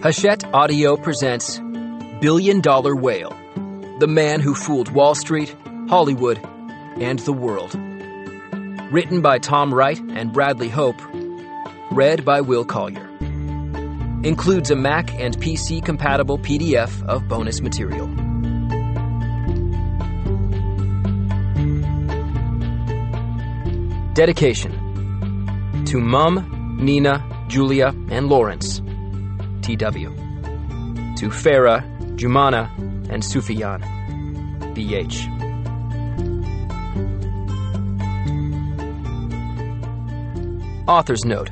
Hachette Audio presents Billion Dollar Whale, the man who fooled Wall Street, Hollywood, and the world. Written by Tom Wright and Bradley Hope. Read by Will Collier. Includes a Mac and PC compatible PDF of bonus material. Dedication to Mum, Nina, Julia, and Lawrence, TW. To Farah, Jumana, and Sufyan, BH. Author's Note.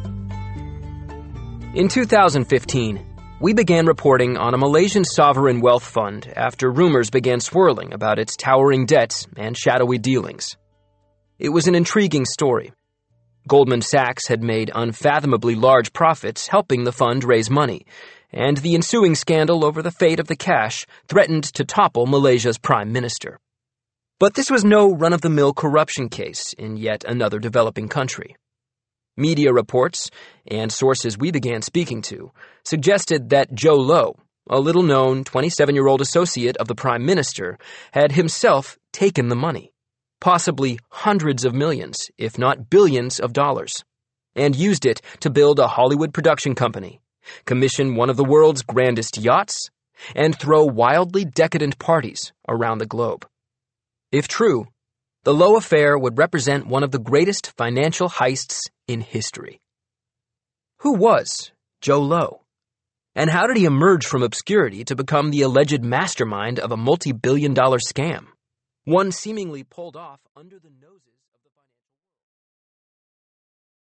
In 2015, we began reporting on a Malaysian sovereign wealth fund after rumors began swirling about its towering debts and shadowy dealings. It was an intriguing story. Goldman Sachs had made unfathomably large profits helping the fund raise money, and the ensuing scandal over the fate of the cash threatened to topple Malaysia's prime minister. But this was no run-of-the-mill corruption case in yet another developing country. Media reports, and sources we began speaking to, suggested that Joe Low, a little-known 27-year-old associate of the prime minister, had himself taken the money, possibly hundreds of millions, if not billions of dollars, and used it to build a Hollywood production company, commission one of the world's grandest yachts, and throw wildly decadent parties around the globe. If true, the Low affair would represent one of the greatest financial heists in history. Who was Joe Low? And how did he emerge from obscurity to become the alleged mastermind of a multi-billion-dollar scam? One seemingly pulled off under the noses